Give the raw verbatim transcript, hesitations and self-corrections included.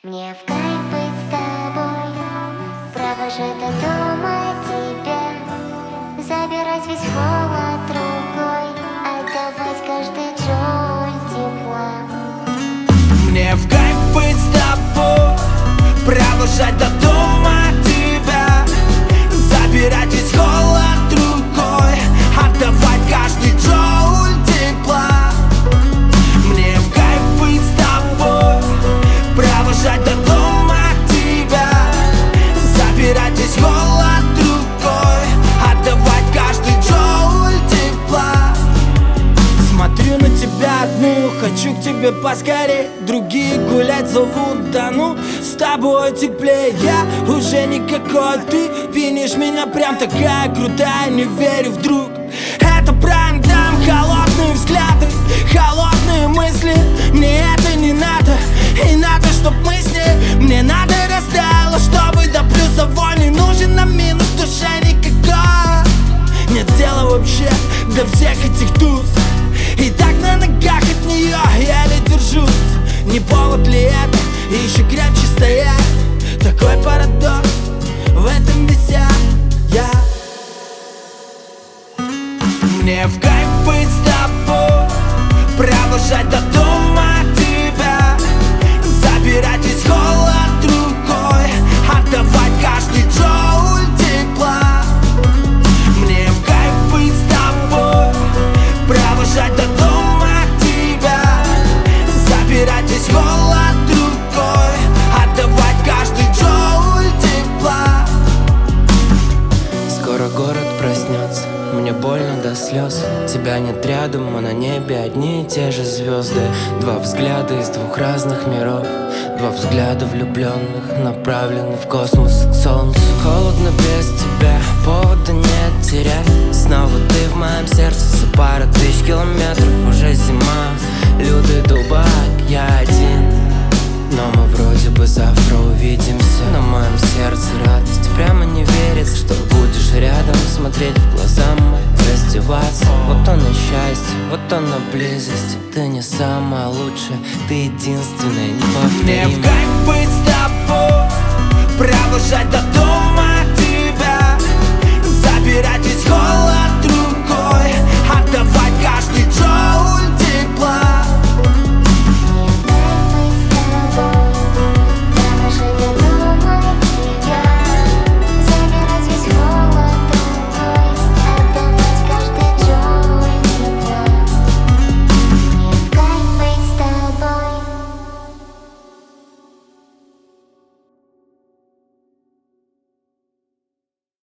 Мне в кайф быть с тобой, провожать до дома тебя, забирать весь холод рукой, отдавать каждый джоуль тепла. Мне в кайф быть с тобой, провожать до дома тебя, забирать весь холод рукой, отдавать каждый джоуль тепла. Мне в кайф быть с тобой, провожать до дома тебя, забирать весь холод рукой, отдавать каждый джоуль тепла. Смотрю на тебя одну, хочу к тебе поскорей. Другие гулять зовут, да ну, с тобой теплее. Я уже никакой, ты пинишь меня прям такая крутая. Не верю вдруг, это прайм дам. Холодные взгляды, холодные мысли. Мне это не надо, и надо, чтоб мы с ней. Мне надо растаяло, чтобы до плюсовой не нужен на минус в душе никакой. Нет дела вообще до всех этих туз, и так на ногах от нее еле держусь. Не повод ли это еще крепче стоять? Такой парадокс, в этом весь я. Мне в кайф быть с тобой, провожать до дома тебя, забирать весь холод рукой, отдавать каждый джоуль тепла. Мне в кайф быть с тобой, провожать до дома тебя, забирать весь холод рукой, отдавать каждый джоуль тепла. Скоро город проснется, мне больно до слез. Тебя нет рядом, а на небе одни и те же звезды. Два взгляда из двух разных миров, два взгляда влюбленных, направлены в космос к солнцу. Холодно без тебя, повода нет терять. Снова ты в моем сердце, за пару тысяч километров. Уже зима, лютый дубак, я один, но мы вроде бы завтра увидимся. На моем сердце радость, прямо не верится, что будешь рядом, смотреть в глаза мои, раздеваться. Вот оно счастье, вот оно близость. Ты не самая лучшая, ты единственная, неповторимая. Мне в кайф быть с тобой, провожать до дома тебя, забирать весь холод